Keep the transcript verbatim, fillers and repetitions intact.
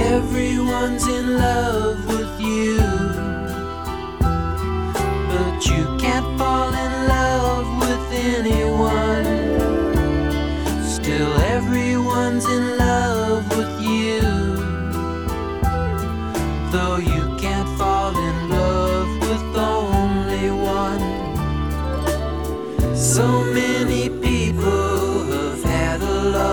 Everyone's in love with you, but you can't fall in love with anyone. Still everyone's in love with you, though you can't fall in love with only one. So